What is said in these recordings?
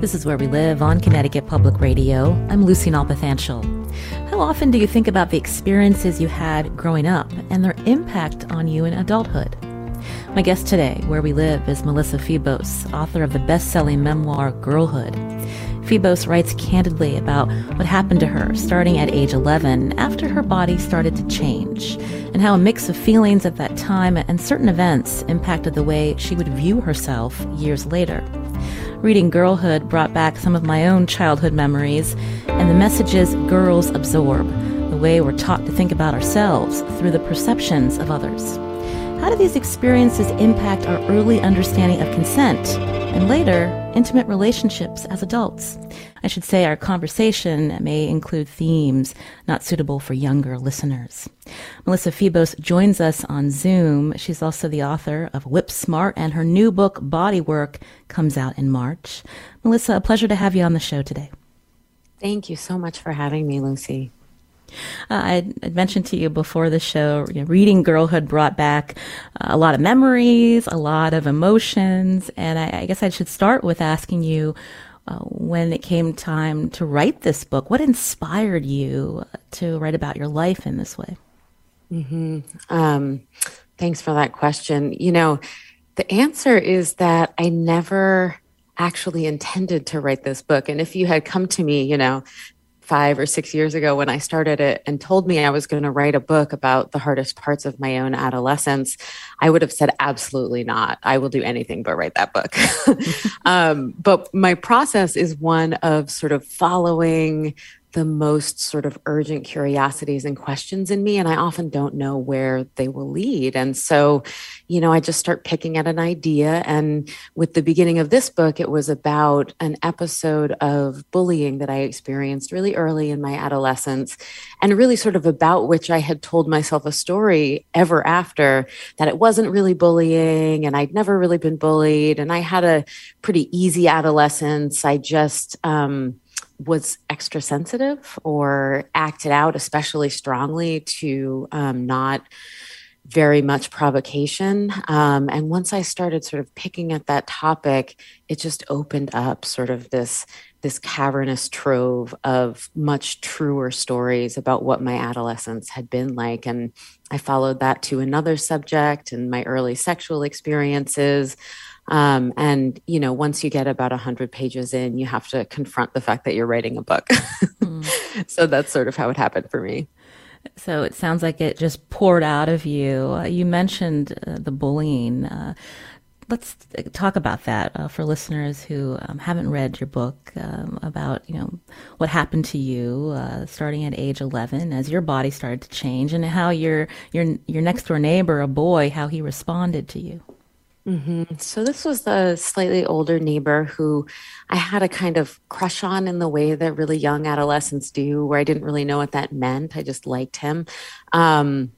This is Where We Live on Connecticut Public Radio. I'm Lucy Nalpathanchel. How often do you think about the experiences you had growing up and their impact on you in adulthood? My guest today, Where We Live, is Melissa Febos, author of the best-selling memoir, Girlhood. Febos writes candidly about what happened to her starting at age 11 after her body started to change, and how a mix of feelings at that time and certain events impacted the way she would view herself years later. Reading Girlhood brought back some of my own childhood memories and the messages girls absorb, the way we're taught to think about ourselves through the perceptions of others. How do these experiences impact our early understanding of consent and later intimate relationships as adults? I should say our conversation may include themes not suitable for younger listeners. Melissa Febos joins us on Zoom. She's also the author of Whip Smart, and her new book, Bodywork, comes out in March. Melissa, a pleasure to have you on the show today. Thank you so much for having me, Lucy. I mentioned to you before the show, reading Girlhood brought back a lot of memories, a lot of emotions, and I guess I should start with asking you, when it came time to write this book, what inspired you to write about your life in this way? Thanks for that question. The answer is that I never actually intended to write this book. And if you had come to me, 5 or 6 years ago when I started it and told me I was going to write a book about the hardest parts of my own adolescence, I would have said, absolutely not. I will do anything but write that book. But my process is one of sort of following the most sort of urgent curiosities and questions in me, and I often don't know where they will lead. And so, I just start picking at an idea. And with the beginning of this book, it was about an episode of bullying that I experienced really early in my adolescence, and really sort of about which I had told myself a story ever after, that it wasn't really bullying and I'd never really been bullied. And I had a pretty easy adolescence. I just, was extra sensitive or acted out especially strongly to not very much provocation. And once I started sort of picking at that topic, it just opened up sort of this cavernous trove of much truer stories about what my adolescence had been like. And I followed that to another subject and my early sexual experiences. And once you get about 100 pages in, you have to confront the fact that you're writing a book. So that's sort of how it happened for me. So it sounds like it just poured out of you. You mentioned the bullying. Let's talk about that for listeners who haven't read your book about, what happened to you starting at age 11 as your body started to change, and how your next door neighbor, a boy, how he responded to you. So this was the slightly older neighbor who I had a kind of crush on in the way that really young adolescents do, where I didn't really know what that meant. I just liked him. And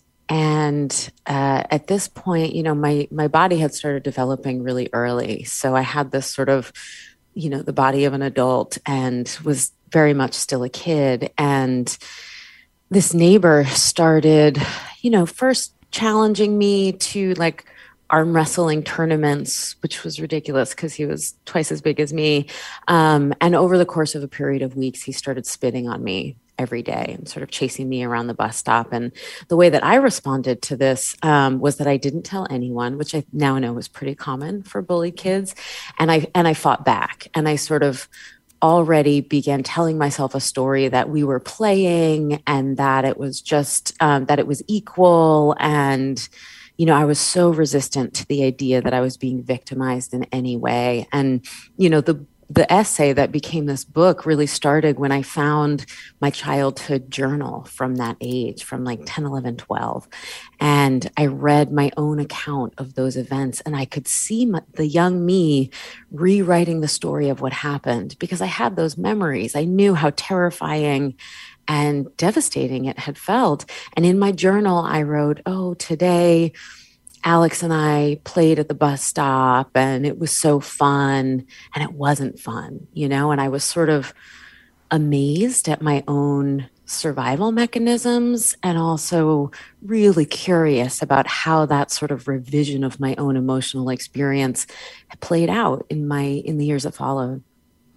at this point, my body had started developing really early. So I had this sort of, the body of an adult and was very much still a kid. And this neighbor started, first challenging me to arm wrestling tournaments, which was ridiculous because he was twice as big as me. And over the course of a period of weeks, he started spitting on me every day and sort of chasing me around the bus stop. And the way that I responded to this was that I didn't tell anyone, which I now know is pretty common for bullied kids. And I fought back, and I sort of already began telling myself a story that we were playing and that it was just, that it was equal. And I was so resistant to the idea that I was being victimized in any way. And, the essay that became this book really started when I found my childhood journal from that age, from 10, 11, 12. And I read my own account of those events, and I could see the young me rewriting the story of what happened, because I had those memories. I knew how terrifying and devastating it had felt. And in my journal, I wrote, today Alex and I played at the bus stop and it was so fun, and it wasn't fun, and I was sort of amazed at my own survival mechanisms, and also really curious about how that sort of revision of my own emotional experience had played out in the years that followed.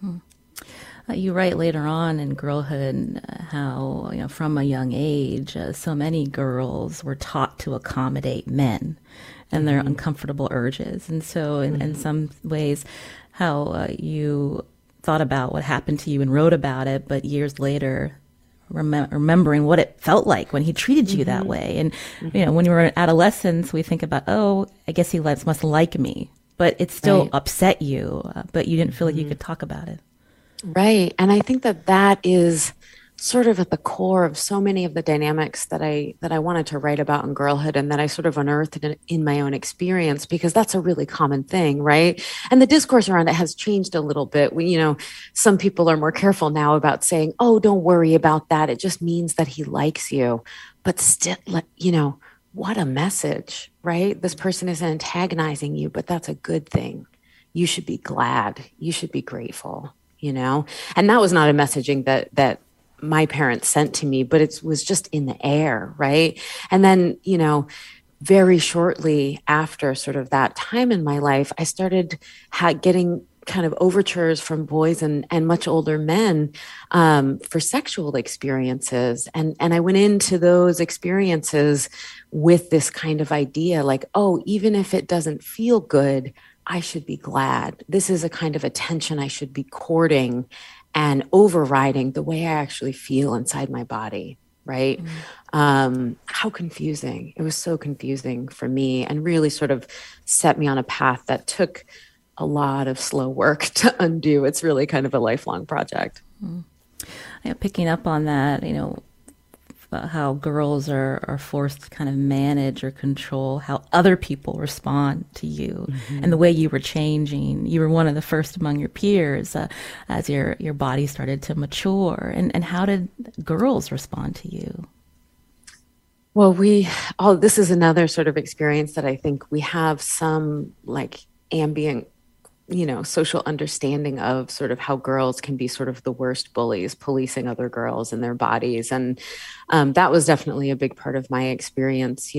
You write later on in girlhood how, from a young age, so many girls were taught to accommodate men and their uncomfortable urges. And so, in some ways, how you thought about what happened to you and wrote about it, but years later, remembering what it felt like when he treated you that way. And, when you were in adolescence, we think about, oh, I guess he must like me, but it still upset you, but you didn't feel like you could talk about it. Right. And I think that is sort of at the core of so many of the dynamics that I wanted to write about in girlhood, and that I sort of unearthed in my own experience, because that's a really common thing, right? And the discourse around it has changed a little bit. Some people are more careful now about saying, oh, don't worry about that. It just means that he likes you. But still, what a message, right? This person is antagonizing you, but that's a good thing. You should be glad. You should be grateful. And that was not a messaging that my parents sent to me, but it was just in the air, right? And then, very shortly after sort of that time in my life, I started getting kind of overtures from boys and much older men for sexual experiences. And I went into those experiences with this kind of idea like, oh, even if it doesn't feel good, I should be glad. This is a kind of attention I should be courting and overriding the way I actually feel inside my body, right? How confusing. It was so confusing for me, and really sort of set me on a path that took a lot of slow work to undo. It's really kind of a lifelong project. Picking up on that, how girls are forced to kind of manage or control how other people respond to you, and the way you were changing. You were one of the first among your peers as your body started to mature. And how did girls respond to you? Well, this is another sort of experience that I think we have some like ambient social understanding of sort of how girls can be sort of the worst bullies, policing other girls and their bodies. And that was definitely a big part of my experience.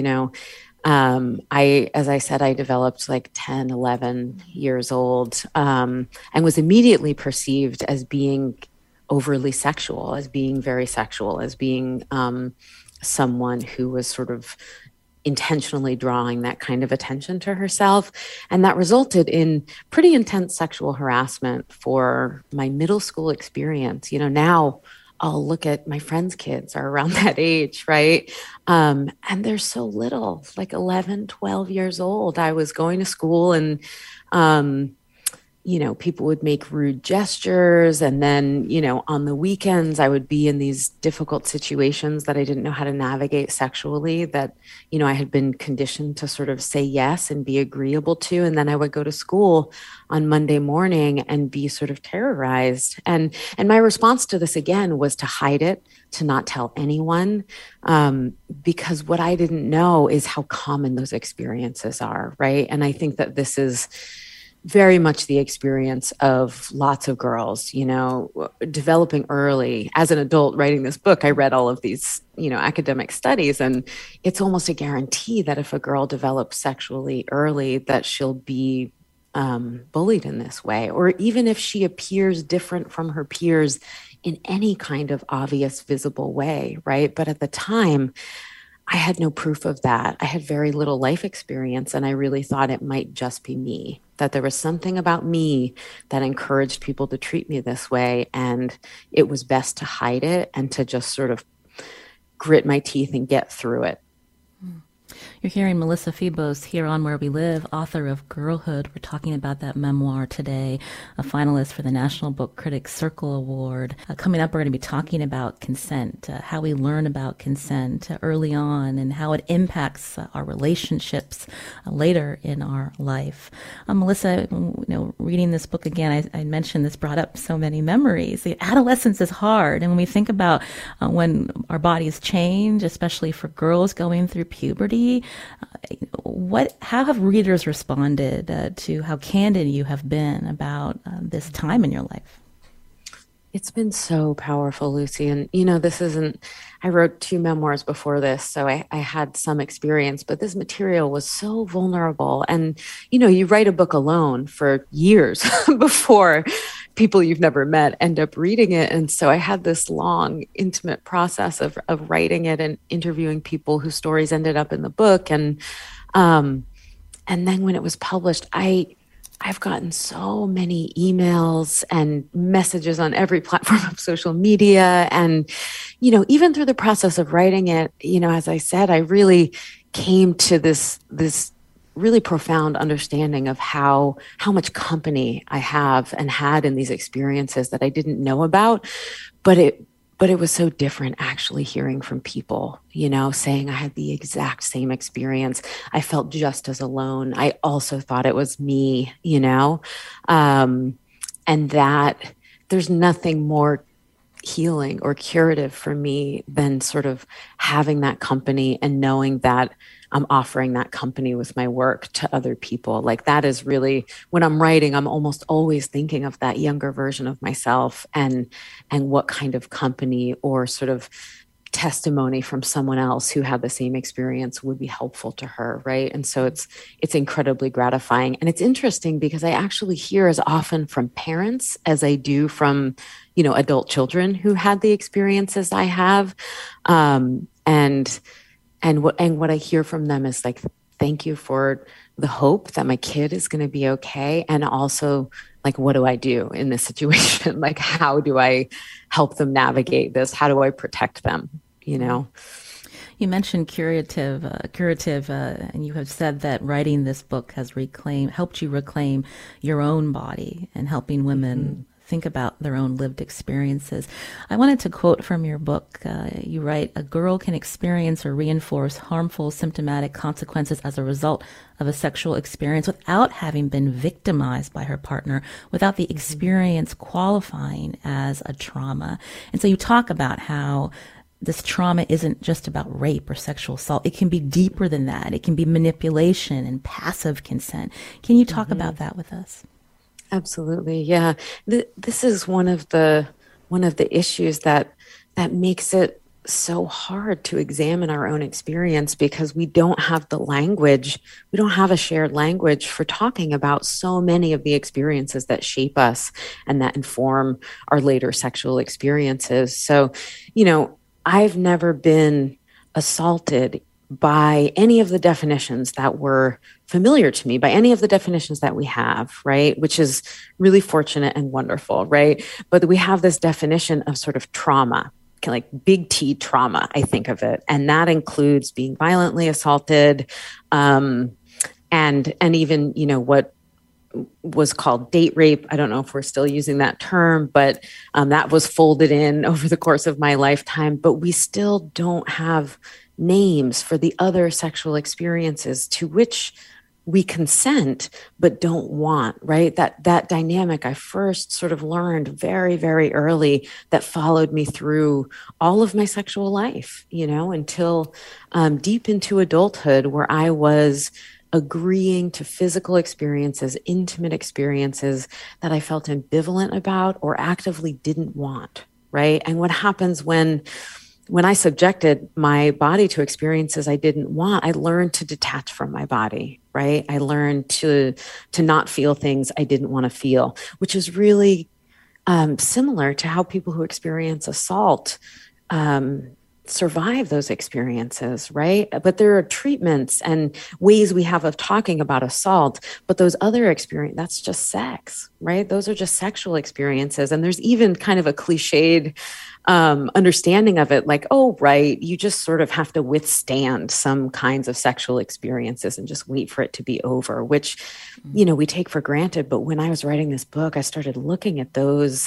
As I said, I developed like 10, 11 years old, and was immediately perceived as being overly sexual, as being very sexual, as being someone who was sort of intentionally drawing that kind of attention to herself. And that resulted in pretty intense sexual harassment for my middle school experience. Now I'll look at my friends' kids are around that age, right? And they're so little, like 11, 12 years old. I was going to school and, people would make rude gestures. And then, on the weekends, I would be in these difficult situations that I didn't know how to navigate sexually, that, I had been conditioned to sort of say yes and be agreeable to. And then I would go to school on Monday morning and be sort of terrorized. And my response to this, again, was to hide it, to not tell anyone, because what I didn't know is how common those experiences are, right? And I think that this is very much the experience of lots of girls, developing early. As an adult writing this book, I read all of these, academic studies, and it's almost a guarantee that if a girl develops sexually early, that she'll be bullied in this way, or even if she appears different from her peers in any kind of obvious, visible way, right? But at the time, I had no proof of that. I had very little life experience, and I really thought it might just be me, that there was something about me that encouraged people to treat me this way, and it was best to hide it and to just sort of grit my teeth and get through it. You're hearing Melissa Febos here on Where We Live, author of Girlhood. We're talking about that memoir today, a finalist for the National Book Critics Circle Award. Coming up, we're going to be talking about consent, how we learn about consent early on, and how it impacts our relationships later in our life. Melissa, reading this book again, I mentioned this brought up so many memories. Adolescence is hard, and when we think about when our bodies change, especially for girls going through puberty, how have readers responded to how candid you have been about this time in your life? It's been so powerful, Lucy. And, I wrote 2 memoirs before this, so I had some experience, but this material was so vulnerable. And, you write a book alone for years before people you've never met end up reading it. And so I had this long, intimate process of writing it and interviewing people whose stories ended up in the book. And then when it was published, I've gotten so many emails and messages on every platform of social media. And, even through the process of writing it, as I said, I really came to this really profound understanding of how much company I have and had in these experiences that I didn't know about, but it was so different actually hearing from people, saying I had the exact same experience. I felt just as alone. I also thought it was me, and that there's nothing more healing or curative for me than sort of having that company and knowing that I'm offering that company with my work to other people. Like that is really, when I'm writing, I'm almost always thinking of that younger version of myself and what kind of company or sort of testimony from someone else who had the same experience would be helpful to her, right? And so it's incredibly gratifying. And it's interesting because I actually hear as often from parents as I do from, adult children who had the experiences I have. And what I hear from them is like, thank you for the hope that my kid is going to be okay. And also like, what do I do in this situation? Like, how do I help them navigate this? How do I protect them? You mentioned curative, and you have said that writing this book has helped you reclaim your own body and helping women think about their own lived experiences. I wanted to quote from your book. You write, "A girl can experience or reinforce harmful symptomatic consequences as a result of a sexual experience without having been victimized by her partner, without the experience qualifying as a trauma." And so you talk about how this trauma isn't just about rape or sexual assault. It can be deeper than that. It can be manipulation and passive consent. Can you talk about that with us? Absolutely. Yeah. This is one of the issues that makes it so hard to examine our own experience, because we don't have the language. We don't have a shared language for talking about so many of the experiences that shape us and that inform our later sexual experiences. So, I've never been assaulted by any of the definitions that were familiar to me, by any of the definitions that we have, right? Which is really fortunate and wonderful, right? But we have this definition of sort of trauma, like big T trauma, I think of it. And that includes being violently assaulted, and even, what was called date rape. I don't know if we're still using that term, but that was folded in over the course of my lifetime. But we still don't have names for the other sexual experiences to which we consent but don't want, right? That dynamic I first sort of learned very, very early, that followed me through all of my sexual life, until deep into adulthood, where I was agreeing to physical experiences, intimate experiences that I felt ambivalent about or actively didn't want, right? And what happens when I subjected my body to experiences I didn't want, I learned to detach from my body, right? I learned to not feel things I didn't want to feel, which is really similar to how people who experience assault survive those experiences, right? But there are treatments and ways we have of talking about assault, but those other experiences, that's just sex, right? Those are just sexual experiences. And there's even kind of a cliched understanding of it, like, oh, right, you just sort of have to withstand some kinds of sexual experiences and just wait for it to be over, which, we take for granted. But when I was writing this book, I started looking at those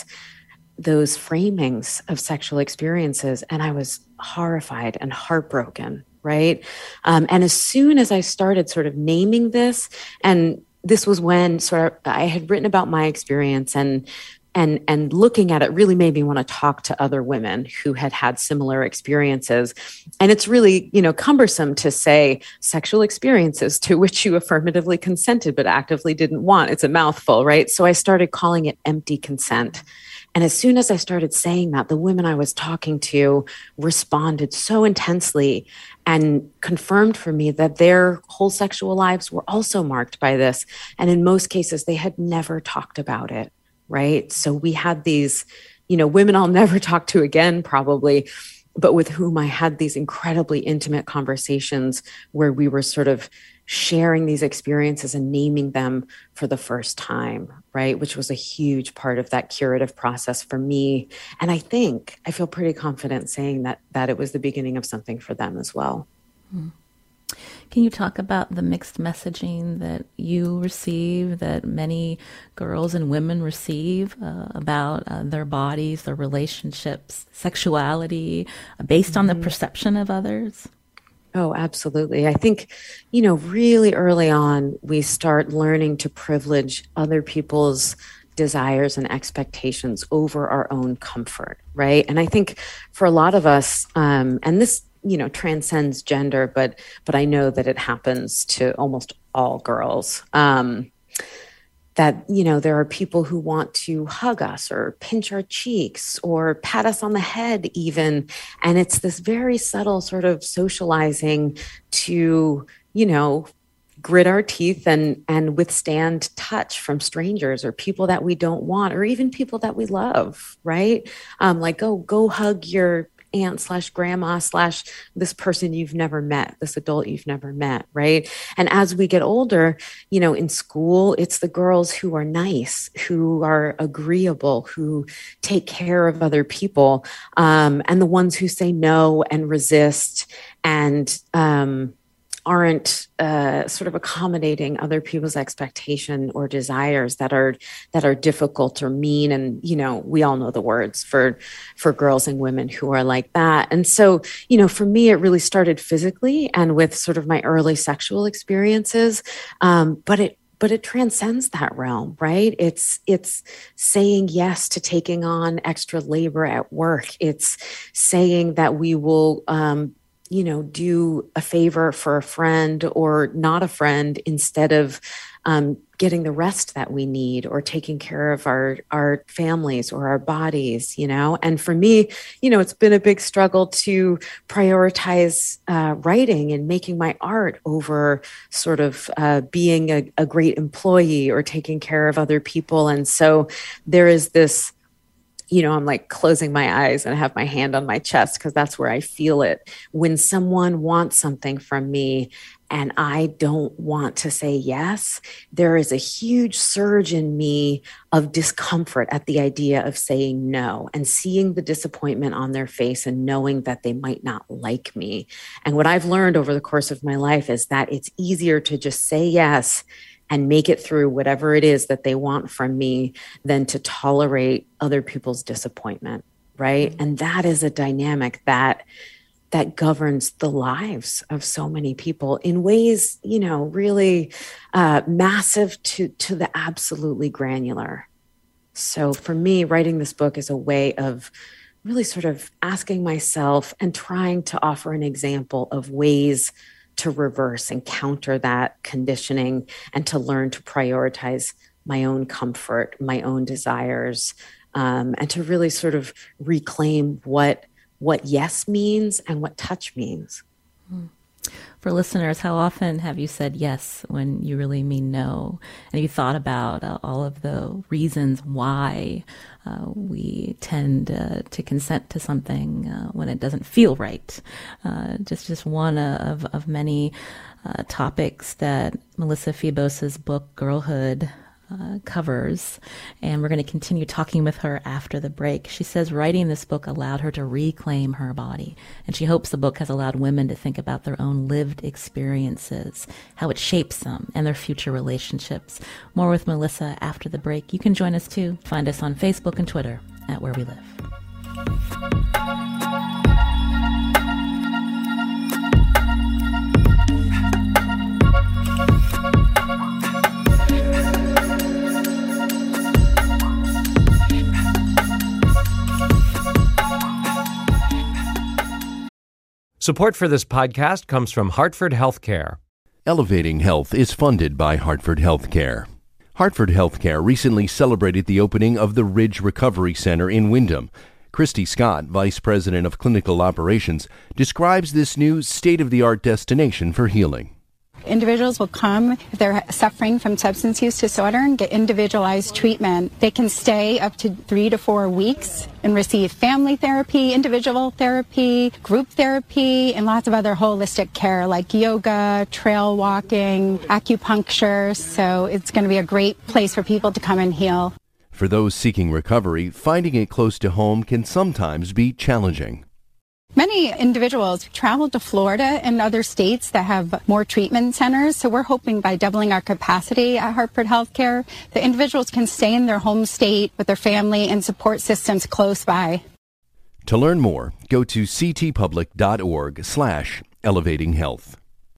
framings of sexual experiences, and I was horrified and heartbroken, right? And as soon as I started sort of naming this, and this was when sort of I had written about my experience, and looking at it really made me want to talk to other women who had had similar experiences. And it's really, cumbersome to say sexual experiences to which you affirmatively consented but actively didn't want. It's a mouthful, right? So I started calling it empty consent. And as soon as I started saying that, the women I was talking to responded so intensely and confirmed for me that their whole sexual lives were also marked by this. And in most cases, they had never talked about it, right? So we had these, women I'll never talk to again, probably, but with whom I had these incredibly intimate conversations where we were sort of sharing these experiences and naming them for the first time, right? Which was a huge part of that curative process for me. And I feel pretty confident saying that it was the beginning of something for them as well. Mm. Can you talk about the mixed messaging that you receive, that many girls and women receive about their bodies, their relationships, sexuality, based on the perception of others? Oh, absolutely. I think, really early on, we start learning to privilege other people's desires and expectations over our own comfort, right? And I think for a lot of us, and this, transcends gender, but I know that it happens to almost all girls, that, there are people who want to hug us or pinch our cheeks or pat us on the head even. And it's this very subtle sort of socializing to, grit our teeth and withstand touch from strangers or people that we don't want, or even people that we love, right? Like, go hug your aunt/grandma/ this person you've never met, this adult you've never met, right? And as we get older, in school, it's the girls who are nice, who are agreeable, who take care of other people, and the ones who say no and resist and aren't sort of accommodating other people's expectation or desires that are difficult or mean. And, we all know the words for girls and women who are like that. And so, for me, it really started physically and with sort of my early sexual experiences. But it transcends that realm, right? It's saying yes to taking on extra labor at work. It's saying that we will, do a favor for a friend or not a friend instead of getting the rest that we need or taking care of our families or our bodies, And for me, it's been a big struggle to prioritize writing and making my art over sort of being a great employee or taking care of other people. And so there is this, I'm like closing my eyes and I have my hand on my chest because that's where I feel it. When someone wants something from me and I don't want to say yes, there is a huge surge in me of discomfort at the idea of saying no and seeing the disappointment on their face and knowing that they might not like me. And what I've learned over the course of my life is that it's easier to just say yes and make it through whatever it is that they want from me than to tolerate other people's disappointment, right? And that is a dynamic that governs the lives of so many people in ways, really massive to the absolutely granular. So for me, writing this book is a way of really sort of asking myself and trying to offer an example of ways to reverse and counter that conditioning and to learn to prioritize my own comfort, my own desires, and to really sort of reclaim what yes means and what touch means. For listeners, how often have you said yes when you really mean no? And have you thought about all of the reasons why we tend to consent to something when it doesn't feel right? Just one of many topics that Melissa Febos's book, Girlhood, covers, and we're going to continue talking with her after the break. She says writing this book allowed her to reclaim her body, and she hopes the book has allowed women to think about their own lived experiences, how it shapes them, and their future relationships. More with Melissa after the break. You can join us too. Find us on Facebook and Twitter at Where We Live. Support for this podcast comes from Hartford Healthcare. Elevating Health is funded by Hartford Healthcare. Hartford Healthcare recently celebrated the opening of the Ridge Recovery Center in Windham. Christy Scott, Vice President of Clinical Operations, describes this new state-of-the-art destination for healing. Individuals will come if they're suffering from substance use disorder and get individualized treatment. They can stay up to 3 to 4 weeks and receive family therapy, individual therapy, group therapy, and lots of other holistic care like yoga, trail walking, acupuncture. So it's going to be a great place for people to come and heal. For those seeking recovery, finding it close to home can sometimes be challenging. Many individuals travel to Florida and other states that have more treatment centers. So we're hoping by doubling our capacity at Hartford Healthcare, the individuals can stay in their home state with their family and support systems close by. To learn more, go to ctpublic.org/elevatinghealth.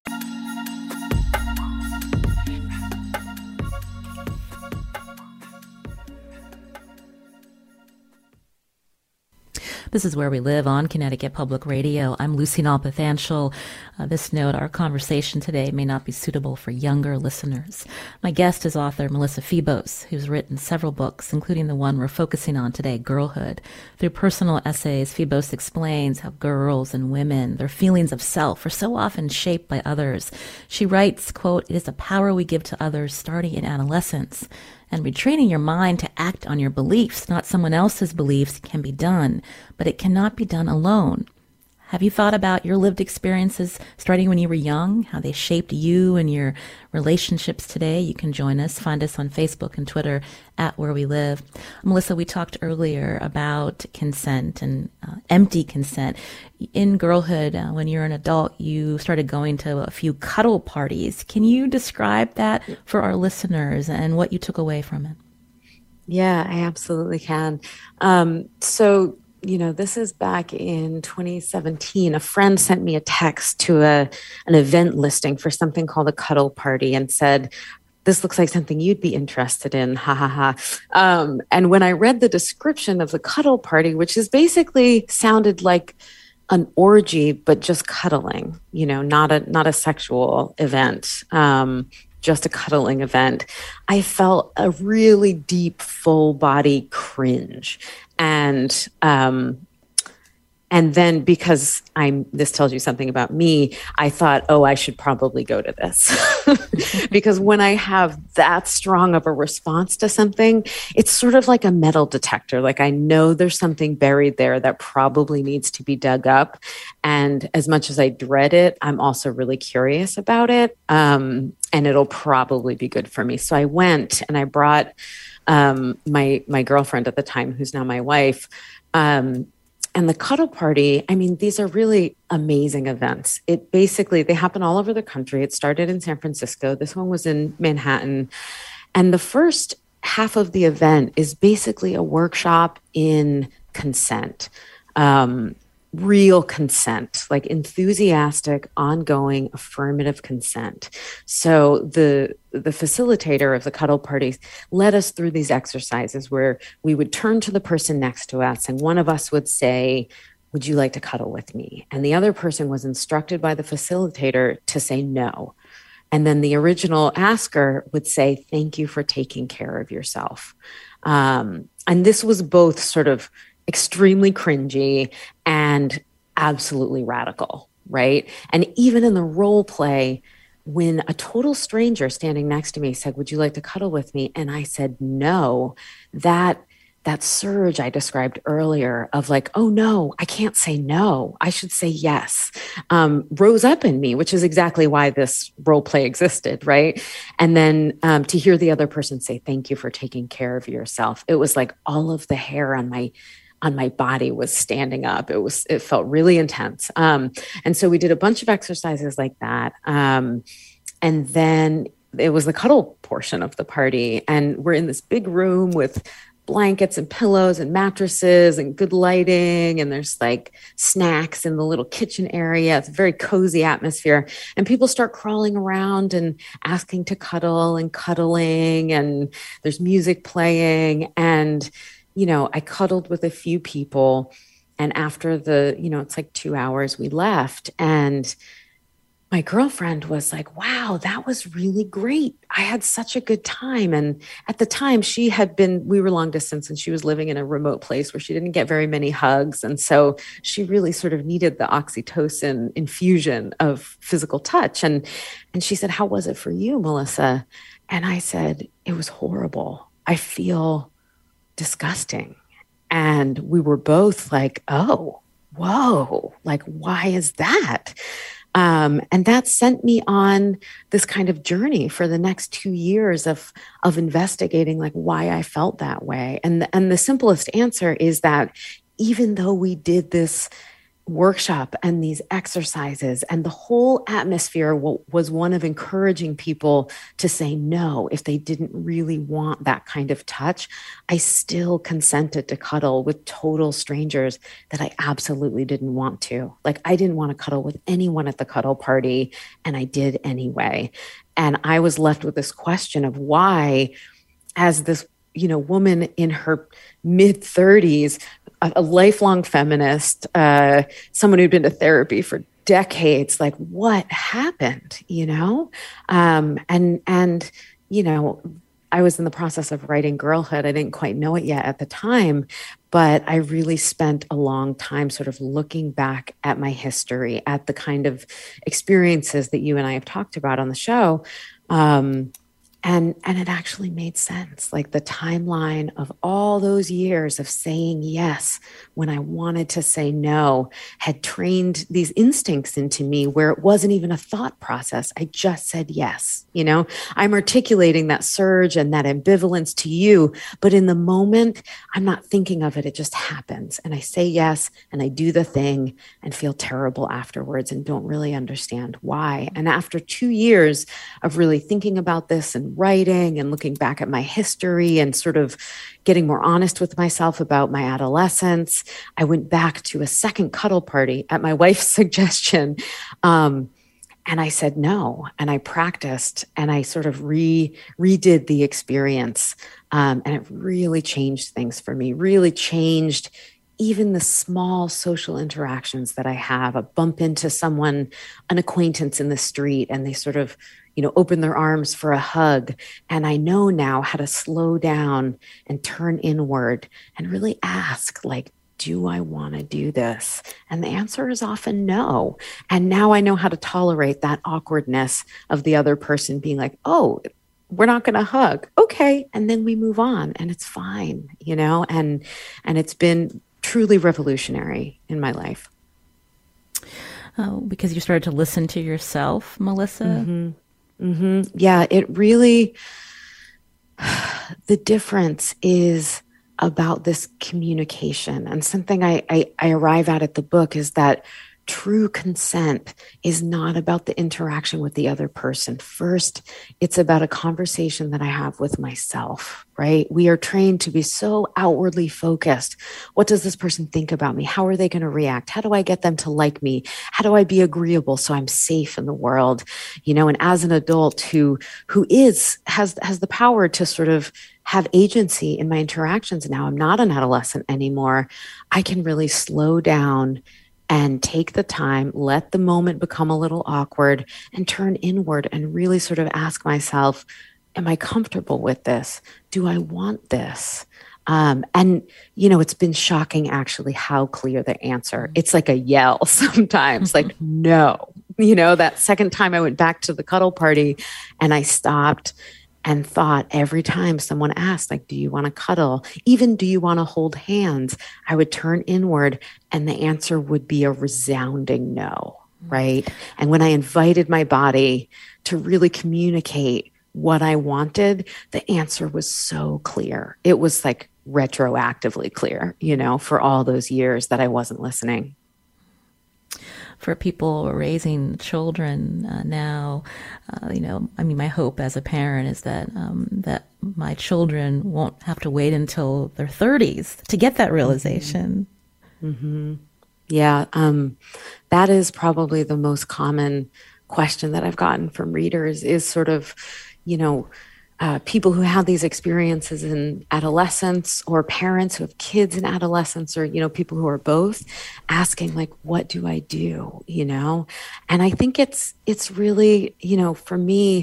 This is Where We Live on Connecticut Public Radio. I'm Lucy Nalpathanchel. This note, our conversation today may not be suitable for younger listeners. My guest is author Melissa Febos, who's written several books, including the one we're focusing on today, Girlhood. Through personal essays, Febos explains how girls and women, their feelings of self, are so often shaped by others. She writes, quote, "It is a power we give to others starting in adolescence. And retraining your mind to act on your beliefs, not someone else's beliefs, can be done, but it cannot be done alone." Have you thought about your lived experiences starting when you were young, how they shaped you and your relationships today? You can join us. Find us on Facebook and Twitter at Where We Live. Melissa, we talked earlier about consent and empty consent. In Girlhood, when you're an adult, you started going to a few cuddle parties. Can you describe that for our listeners and what you took away from it? Yeah, I absolutely can. This is back in 2017. A friend sent me a text to an event listing for something called a cuddle party and said, "This looks like something you'd be interested in, ha ha ha." And when I read the description of the cuddle party, which is basically sounded like an orgy, but just cuddling, not a sexual event, just a cuddling event, I felt a really deep, full body cringe. And then because this tells you something about me, I thought, I should probably go to this. Because when I have that strong of a response to something, it's sort of like a metal detector. Like I know there's something buried there that probably needs to be dug up. And as much as I dread it, I'm also really curious about it. And it'll probably be good for me. So I went and I brought my girlfriend at the time, who's now my wife, and the cuddle party. I mean, these are really amazing events. They happen all over the country. It started in San Francisco. This one was in Manhattan. And the first half of the event is basically a workshop in consent. Real consent, like enthusiastic, ongoing, affirmative consent. So the facilitator of the cuddle parties led us through these exercises where we would turn to the person next to us and one of us would say, "Would you like to cuddle with me?" And the other person was instructed by the facilitator to say no. And then the original asker would say, "Thank you for taking care of yourself." And this was both sort of extremely cringy and absolutely radical, right? And even in the role play, when a total stranger standing next to me said, "Would you like to cuddle with me?" and I said no, that surge I described earlier of like, "Oh no, I can't say no, I should say yes," rose up in me, which is exactly why this role play existed, right? And then to hear the other person say, "Thank you for taking care of yourself," it was like all of the hair on my body was standing up. It felt really intense. And so we did a bunch of exercises like that. And then it was the cuddle portion of the party. And we're in this big room with blankets and pillows and mattresses and good lighting. And there's like snacks in the little kitchen area. It's a very cozy atmosphere. And people start crawling around and asking to cuddle and cuddling. And there's music playing. And I cuddled with a few people, and after it's like 2 hours, we left. And my girlfriend was like, wow, that was really great. I had such a good time. And at the time we were long distance and she was living in a remote place where she didn't get very many hugs. And so she really sort of needed the oxytocin infusion of physical touch. And she said, how was it for you, Melissa? And I said, it was horrible. I feel disgusting. And we were both like, oh, whoa, like, why is that? And that sent me on this kind of journey for the next 2 years of investigating like why I felt that way. And the simplest answer is that even though we did this workshop and these exercises and the whole atmosphere was one of encouraging people to say no if they didn't really want that kind of touch, I still consented to cuddle with total strangers that I absolutely didn't want to. Like I didn't want to cuddle with anyone at the cuddle party, and I did anyway. And I was left with this question of why, as this woman in her mid-30s, a lifelong feminist, someone who'd been to therapy for decades, like what happened, and I was in the process of writing Girlhood. I didn't quite know it yet at the time, but I really spent a long time sort of looking back at my history, at the kind of experiences that you and I have talked about on the show. And it actually made sense. Like the timeline of all those years of saying yes when I wanted to say no had trained these instincts into me where it wasn't even a thought process. I just said yes. I'm articulating that surge and that ambivalence to you, but in the moment, I'm not thinking of it. It just happens. And I say yes and I do the thing and feel terrible afterwards and don't really understand why. And after 2 years of really thinking about this and writing and looking back at my history and sort of getting more honest with myself about my adolescence, I went back to a second cuddle party at my wife's suggestion. And I said no, and I practiced and I sort of redid the experience. And it really changed things for me, really changed even the small social interactions that I have. I bump into someone, an acquaintance in the street, and they sort of open their arms for a hug. And I know now how to slow down and turn inward and really ask, like, do I want to do this? And the answer is often no. And now I know how to tolerate that awkwardness of the other person being like, oh, we're not going to hug. Okay. And then we move on and it's fine, and it's been truly revolutionary in my life. Oh, because you started to listen to yourself, Melissa? Mm-hmm. Mm-hmm. Yeah, it really, the difference is about this communication. And something I arrive at the book is that true consent is not about the interaction with the other person. First, it's about a conversation that I have with myself, right? We are trained to be so outwardly focused. What does this person think about me? How are they going to react? How do I get them to like me? How do I be agreeable so I'm safe in the world? And as an adult who has the power to sort of have agency in my interactions now, I'm not an adolescent anymore. I can really slow down and take the time, let the moment become a little awkward and turn inward and really sort of ask myself, am I comfortable with this? Do I want this? And it's been shocking actually how clear the answer. It's like a yell sometimes, like, no. That second time I went back to the cuddle party and I stopped and thought every time someone asked, like, do you want to cuddle? Even do you want to hold hands? I would turn inward and the answer would be a resounding no, right? And when I invited my body to really communicate what I wanted, the answer was so clear. It was like retroactively clear, for all those years that I wasn't listening. For people raising children now, my hope as a parent is that that my children won't have to wait until their 30s to get that realization. Mm-hmm. Yeah, that is probably the most common question that I've gotten from readers is sort of, people who have these experiences in adolescence, or parents who have kids in adolescence, or, people who are both, asking like, what do I do? And I think it's really, for me,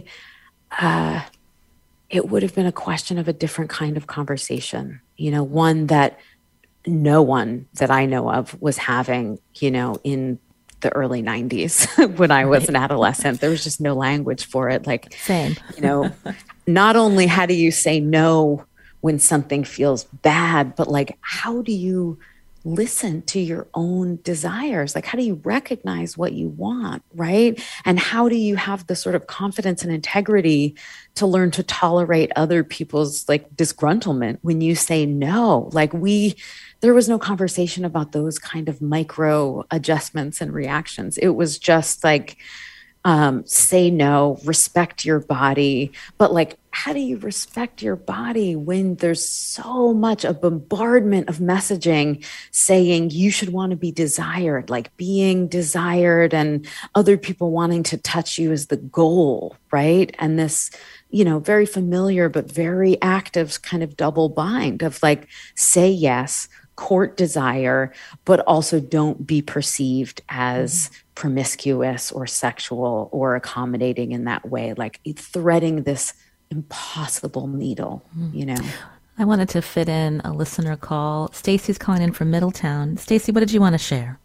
it would have been a question of a different kind of conversation, one that no one that I know of was having, in the early 90s when I was an adolescent. There was just no language for it. Like, same, not only how do you say no when something feels bad, but like, how do you listen to your own desires? Like, how do you recognize what you want, right? And how do you have the sort of confidence and integrity to learn to tolerate other people's like disgruntlement when you say no? Like, there was no conversation about those kind of micro adjustments and reactions. It was just like, say no, respect your body. But like, how do you respect your body when there's so much a bombardment of messaging saying you should want to be desired, like being desired, and other people wanting to touch you is the goal, right? And this, very familiar but very active kind of double bind of like, say yes, court desire, but also don't be perceived as promiscuous or sexual or accommodating in that way, like threading this impossible needle, I wanted to fit in a listener call. Stacy's calling in from Middletown. Stacy, what did you want to share?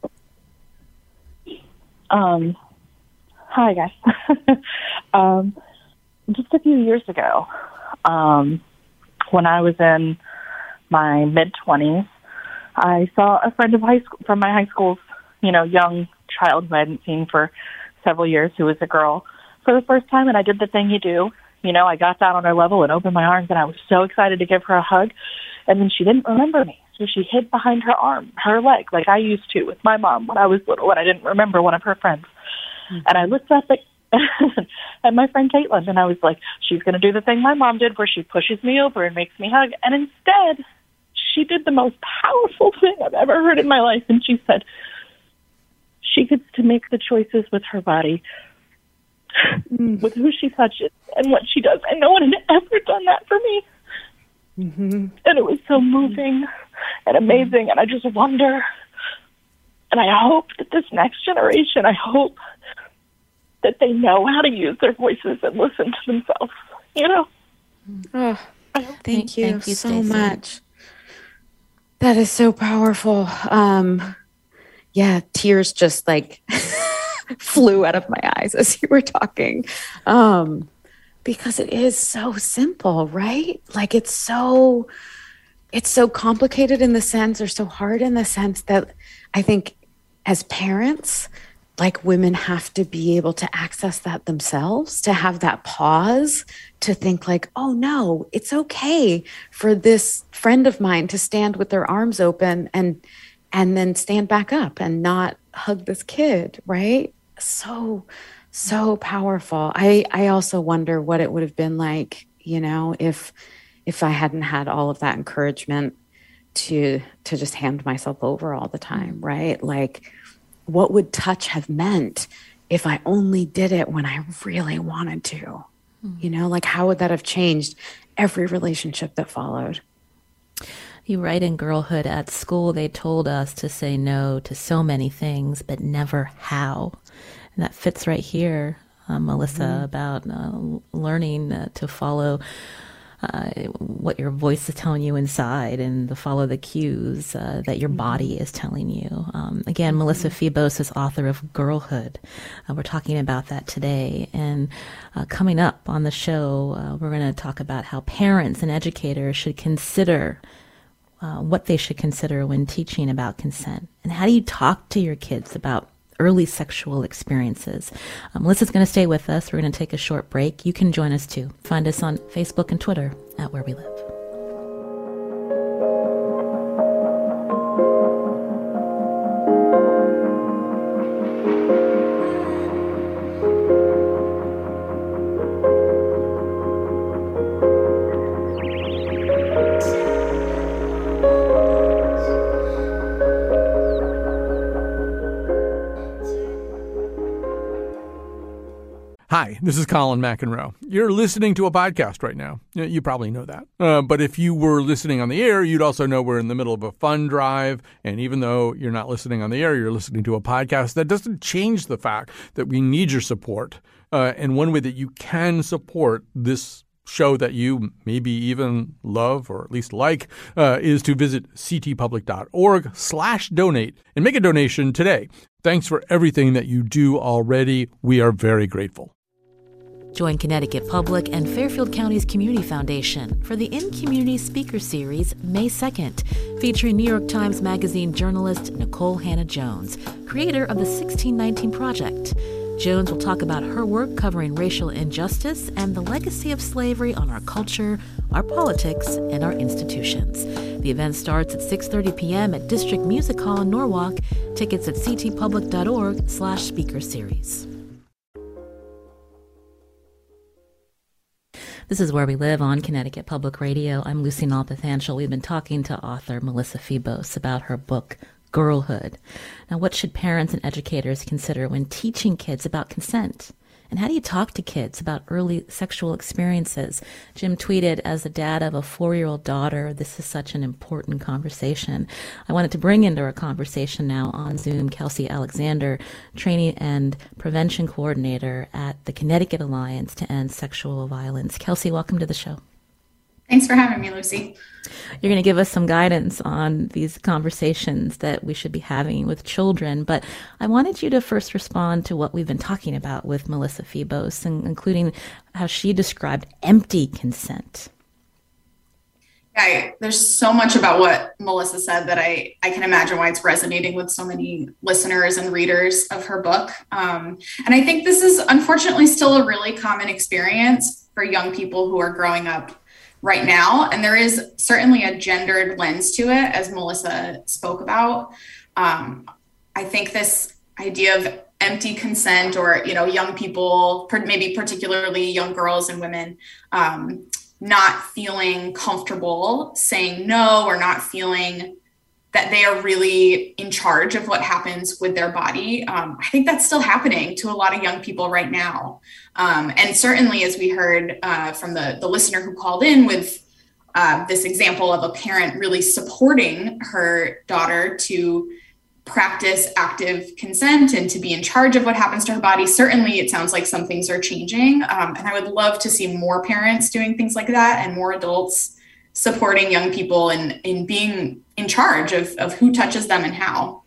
Hi, guys. Just a few years ago, when I was in my mid-20s, I saw a friend of from my high school's, young child who I hadn't seen for several years, who was a girl, for the first time, and I did the thing you do. I got down on her level and opened my arms, and I was so excited to give her a hug, and then she didn't remember me, so she hid behind her leg, like I used to with my mom when I was little, and I didn't remember one of her friends. Mm-hmm. And I looked up at my friend Caitlin, and I was like, she's going to do the thing my mom did where she pushes me over and makes me hug, and instead, she did the most powerful thing I've ever heard in my life. And she said she gets to make the choices with her body, with who she touches and what she does. And no one had ever done that for me. Mm-hmm. And it was so moving and amazing. And I just wonder, and I hope that this next generation, I hope that they know how to use their voices and listen to themselves, Oh, thank you so Stacey. Much. That is so powerful. Tears just like flew out of my eyes as you were talking. Because it is so simple, right? Like it's so complicated in the sense, or so hard in the sense that I think as parents, like women have to be able to access that themselves, to have that pause, to think like, oh no, it's okay for this friend of mine to stand with their arms open and then stand back up and not hug this kid, right? So powerful. I also wonder what it would have been like, if I hadn't had all of that encouragement to just hand myself over all the time, right? Like, what would touch have meant if I only did it when I really wanted to? Like how would that have changed every relationship that followed? You write in Girlhood, at school they told us to say no to so many things, but never how. And that fits right here, Melissa, about learning to follow what your voice is telling you inside, and to follow the cues that your body is telling you. Again, Melissa Febos is author of Girlhood. We're talking about that today. And coming up on the show, we're going to talk about how parents and educators should consider what they should consider when teaching about consent. And how do you talk to your kids about early sexual experiences? Melissa's going to stay with us. We're going to take a short break. You can join us too. Find us on Facebook and Twitter at Where We Live. Hi, this is Colin McEnroe. You're listening to a podcast right now. You probably know that. But if you were listening on the air, you'd also know we're in the middle of a fund drive. And even though you're not listening on the air, you're listening to a podcast, that doesn't change the fact that we need your support. And one way that you can support this show that you maybe even love or at least like is to visit ctpublic.org/donate and make a donation today. Thanks for everything that you do already. We are very grateful. Join Connecticut Public and Fairfield County's Community Foundation for the In Community Speaker Series May 2nd, featuring New York Times Magazine journalist Nikole Hannah-Jones, creator of the 1619 Project. Jones will talk about her work covering racial injustice and the legacy of slavery on our culture, our politics, and our institutions. The event starts at 6:30 p.m. at District Music Hall in Norwalk. Tickets at ctpublic.org/speaker series. This is Where We Live on Connecticut Public Radio. I'm Lucy Nalpathanchel. We've been talking to author Melissa Febos about her book, Girlhood. Now, what should parents and educators consider when teaching kids about consent? And how do you talk to kids about early sexual experiences? Jim tweeted, as the dad of a 4-year-old daughter, this is such an important conversation. I wanted to bring into our conversation now on Zoom Kelsey Alexander, training and prevention coordinator at the Connecticut Alliance to End Sexual Violence. Kelsey, welcome to the show. Thanks for having me, Lucy. You're going to give us some guidance on these conversations that we should be having with children, but I wanted you to first respond to what we've been talking about with Melissa Febos, including how she described empty consent. Yeah, there's so much about what Melissa said that I can imagine why it's resonating with so many listeners and readers of her book. And I think this is unfortunately still a really common experience for young people who are growing up right now. And there is certainly a gendered lens to it, as Melissa spoke about. I think this idea of empty consent, or, young people, maybe particularly young girls and women, not feeling comfortable saying no, or not feeling that they are really in charge of what happens with their body. I think that's still happening to a lot of young people right now. And certainly, as we heard from the listener who called in with this example of a parent really supporting her daughter to practice active consent and to be in charge of what happens to her body, certainly it sounds like some things are changing. And I would love to see more parents doing things like that and more adults supporting young people in being in charge of who touches them and how.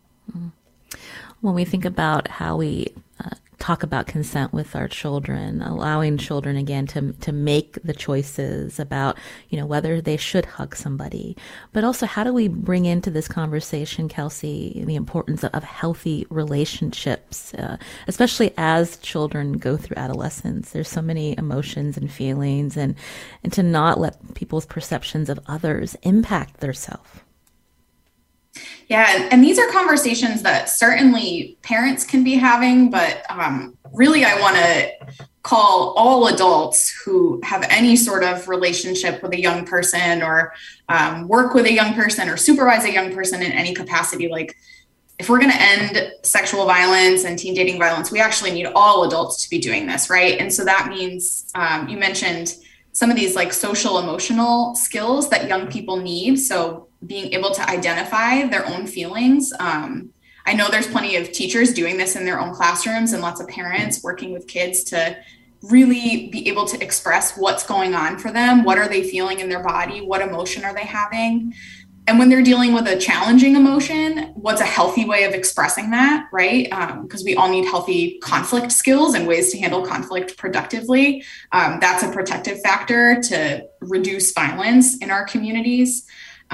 When we think about how we talk about consent with our children, allowing children again to make the choices about, whether they should hug somebody, but also how do we bring into this conversation, Kelsey, the importance of healthy relationships, especially as children go through adolescence. There's so many emotions and feelings, and to not let people's perceptions of others impact their self. Yeah, and these are conversations that certainly parents can be having, but really I want to call all adults who have any sort of relationship with a young person, or work with a young person, or supervise a young person in any capacity. Like, if we're going to end sexual violence and teen dating violence, we actually need all adults to be doing this, right? And so that means you mentioned some of these like social emotional skills that young people need. So being able to identify their own feelings. I know there's plenty of teachers doing this in their own classrooms, and lots of parents working with kids to really be able to express what's going on for them. What are they feeling in their body? What emotion are they having? And when they're dealing with a challenging emotion, what's a healthy way of expressing that, right? Because we all need healthy conflict skills and ways to handle conflict productively. That's a protective factor to reduce violence in our communities.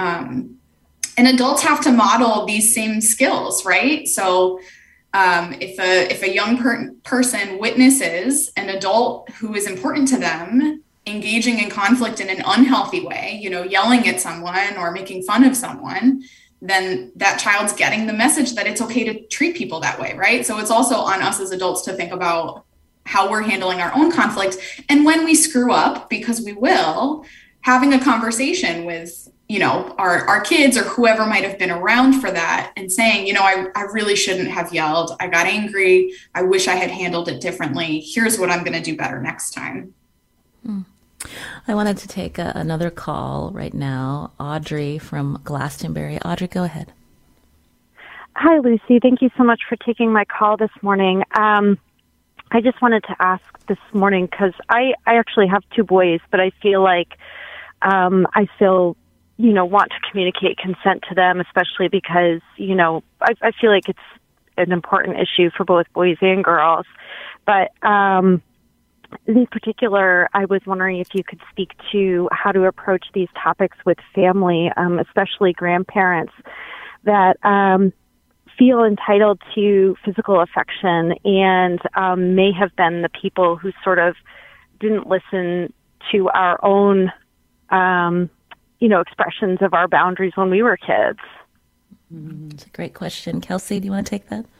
And adults have to model these same skills, right? So if a young person witnesses an adult who is important to them engaging in conflict in an unhealthy way, yelling at someone or making fun of someone, then that child's getting the message that it's okay to treat people that way, right? So it's also on us as adults to think about how we're handling our own conflict. And when we screw up, because we will, having a conversation with, our kids or whoever might have been around for that and saying, I really shouldn't have yelled. I got angry. I wish I had handled it differently. Here's what I'm going to do better next time. I wanted to take another call right now. Audrey from Glastonbury. Audrey, go ahead. Hi, Lucy. Thank you so much for taking my call this morning. I just wanted to ask this morning because I actually have 2 boys, but I feel like I still, want to communicate consent to them, especially because, I feel like it's an important issue for both boys and girls. But in particular, I was wondering if you could speak to how to approach these topics with family, especially grandparents that feel entitled to physical affection and may have been the people who sort of didn't listen to our own, expressions of our boundaries when we were kids. It's a great question. Kelsey, do you want to take that?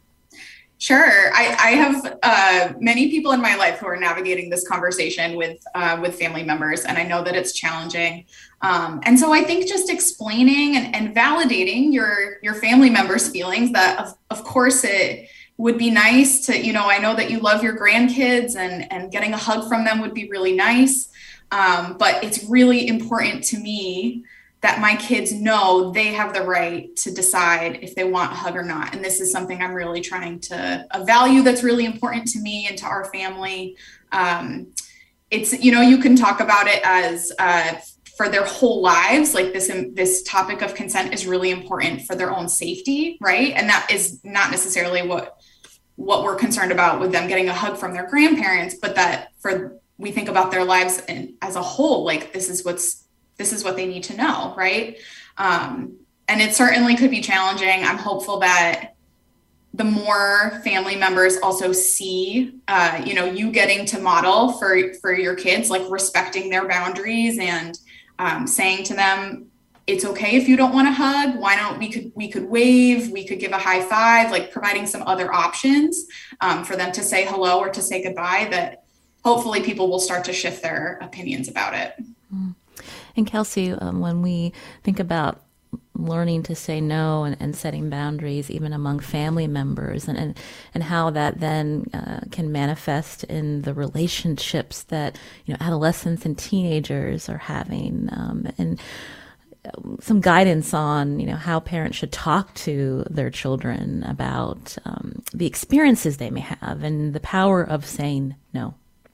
Sure. I have many people in my life who are navigating this conversation with family members, and I know that it's challenging. And so I think just explaining and validating your family members' feelings that, of course, it would be nice to, I know that you love your grandkids and getting a hug from them would be really nice. But it's really important to me that my kids know they have the right to decide if they want a hug or not. And this is something I'm really trying to, a value that's really important to me and to our family. It's, you can talk about it as for their whole lives, like this topic of consent is really important for their own safety, right? And that is not necessarily what we're concerned about with them getting a hug from their grandparents, but that we think about their lives as a whole, like this is what they need to know, right? And it certainly could be challenging. I'm hopeful that the more family members also see, you getting to model for your kids, like respecting their boundaries and saying to them, it's okay if you don't want a hug. Why don't we could wave, we could give a high five, like providing some other options for them to say hello or to say goodbye, that hopefully people will start to shift their opinions about it. And Kelsey, when we think about learning to say no and setting boundaries, even among family members, and how that then can manifest in the relationships that adolescents and teenagers are having, and some guidance on how parents should talk to their children about the experiences they may have and the power of saying no.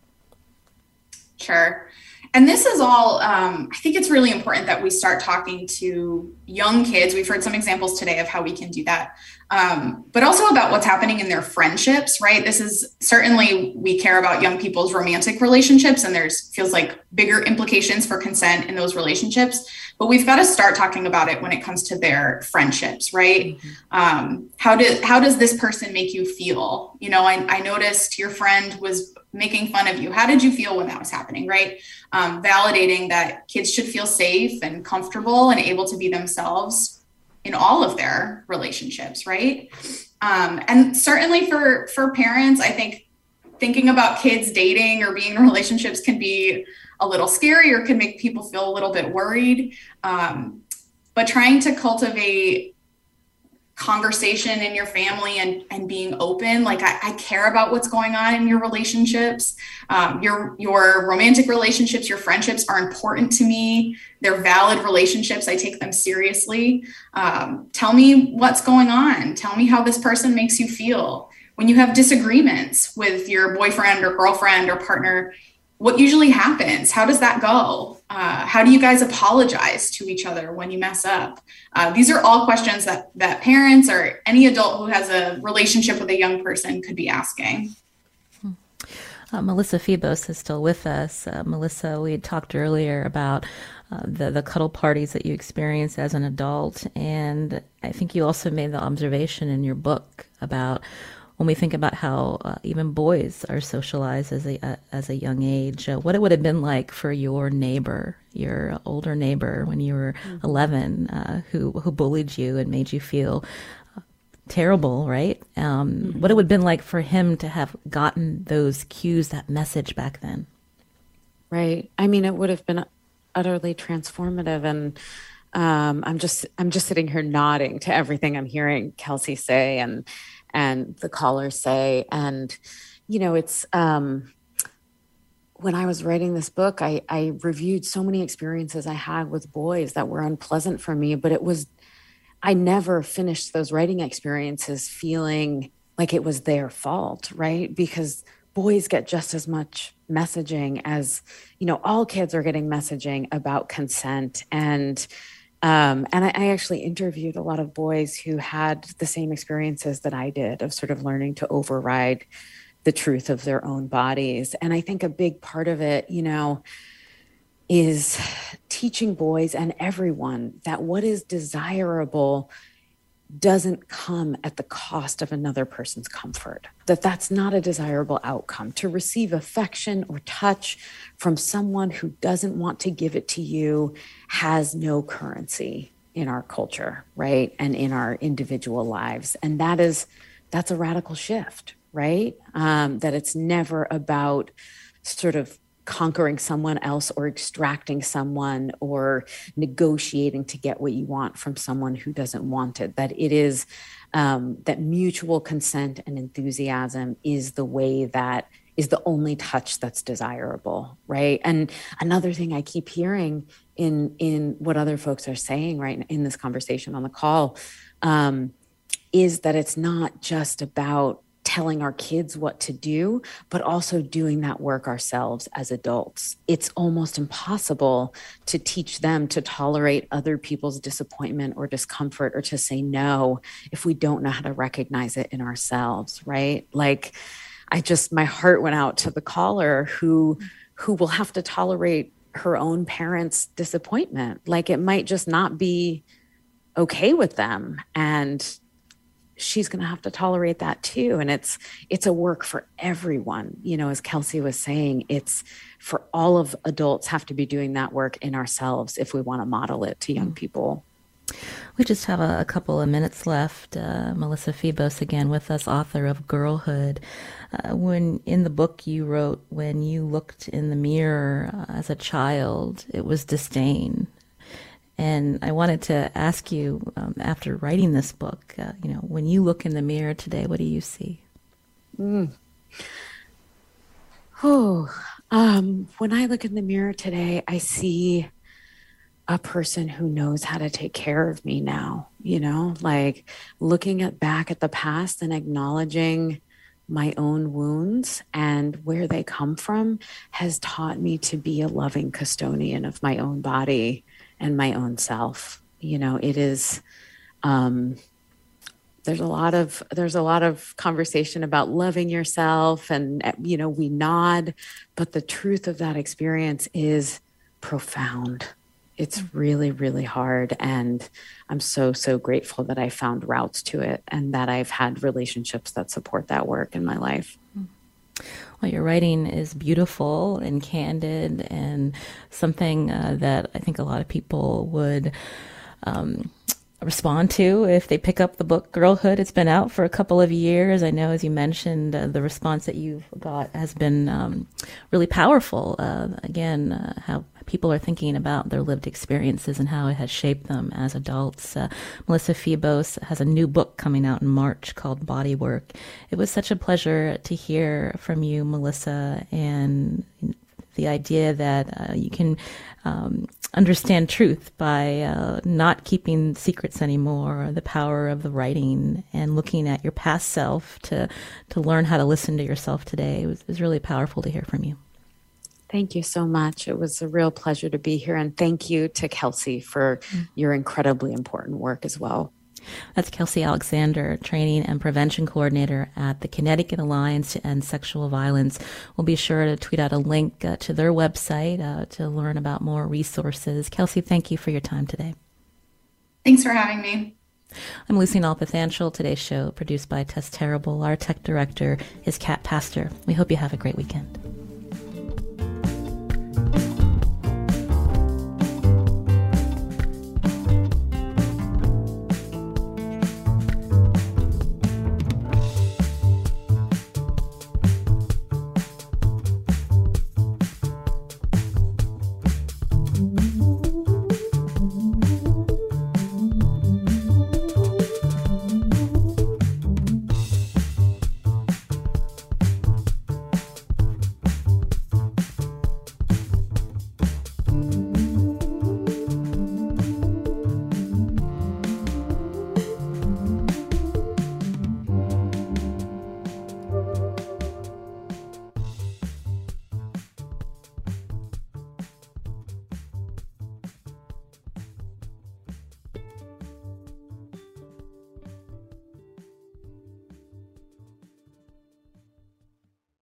Sure. And this is all, I think it's really important that we start talking to young kids. We've heard some examples today of how we can do that, but also about what's happening in their friendships, right? This is certainly, we care about young people's romantic relationships, and feels like bigger implications for consent in those relationships, but we've got to start talking about it when it comes to their friendships, right? Mm-hmm. How does this person make you feel? I noticed your friend was making fun of you. How did you feel when that was happening, right? Validating that kids should feel safe and comfortable and able to be themselves in all of their relationships, right? And certainly for parents, I think thinking about kids dating or being in relationships can be a little scary or can make people feel a little bit worried. But trying to cultivate conversation in your family and being open, like I care about what's going on in your relationships, your romantic relationships, your friendships are important to me. They're valid relationships. I take them seriously. Tell me what's going on. Tell me how this person makes you feel. When you have disagreements with your boyfriend or girlfriend or partner, what usually happens? How does that go? How do you guys apologize to each other when you mess up? These are all questions that parents or any adult who has a relationship with a young person could be asking. Melissa Phoebos is still with us. Melissa, we had talked earlier about the cuddle parties that you experienced as an adult, and I think you also made the observation in your book about when we think about how even boys are socialized as a young age, what it would have been like for your neighbor, your older neighbor when you were 11, who bullied you and made you feel terrible, right? What it would have been like for him to have gotten those cues, that message back then. Right. I mean, it would have been utterly transformative. And I'm just sitting here nodding to everything I'm hearing Kelsey say and the callers say. And, it's, when I was writing this book, I reviewed so many experiences I had with boys that were unpleasant for me, but I never finished those writing experiences feeling like it was their fault, right? Because boys get just as much messaging as, all kids are getting messaging about consent. And I actually interviewed a lot of boys who had the same experiences that I did of sort of learning to override the truth of their own bodies. And I think a big part of it, is teaching boys and everyone that what is desirable doesn't come at the cost of another person's comfort, that's not a desirable outcome. To receive affection or touch from someone who doesn't want to give it to you has no currency in our culture, right? And in our individual lives. And that's a radical shift, right? That it's never about sort of conquering someone else or extracting someone or negotiating to get what you want from someone who doesn't want it. That it is that mutual consent and enthusiasm is the way that is the only touch that's desirable, right? And another thing I keep hearing in what other folks are saying right in this conversation on the call is that it's not just about telling our kids what to do, but also doing that work ourselves as adults. It's almost impossible to teach them to tolerate other people's disappointment or discomfort or to say no if we don't know how to recognize it in ourselves, right? Like my heart went out to the caller who will have to tolerate her own parents' disappointment. Like it might just not be okay with them. And she's going to have to tolerate that too. And it's a work for everyone. As Kelsey was saying, it's for all of adults have to be doing that work in ourselves if we want to model it to young people. We just have a couple of minutes left. Melissa Febos again with us, author of Girlhood. When in the book you wrote, when you looked in the mirror as a child, it was disdain. And I wanted to ask you, after writing this book, when you look in the mirror today, what do you see? When I look in the mirror today, I see a person who knows how to take care of me now, like looking back at the past and acknowledging my own wounds and where they come from has taught me to be a loving custodian of my own body and my own self. It is, there's a lot of conversation about loving yourself and, we nod, but the truth of that experience is profound. It's really, really hard. And I'm so, so grateful that I found routes to it and that I've had relationships that support that work in my life. Well, your writing is beautiful and candid and something that I think a lot of people would respond to if they pick up the book Girlhood. It's been out for a couple of years. I know, as you mentioned, the response that you've got has been really powerful. How people are thinking about their lived experiences and how it has shaped them as adults. Melissa Febos has a new book coming out in March called Bodywork. It was such a pleasure to hear from you, Melissa, and the idea that you can understand truth by not keeping secrets anymore, the power of the writing and looking at your past self to learn how to listen to yourself today. It was really powerful to hear from you. Thank you so much. It was a real pleasure to be here. And thank you to Kelsey for your incredibly important work as well. That's Kelsey Alexander, Training and Prevention Coordinator at the Connecticut Alliance to End Sexual Violence. We'll be sure to tweet out a link to their website to learn about more resources. Kelsey, thank you for your time today. Thanks for having me. I'm Lucy Nalpathanchel. Today's show produced by Tess Terrible. Our tech director is Kat Pastor. We hope you have a great weekend.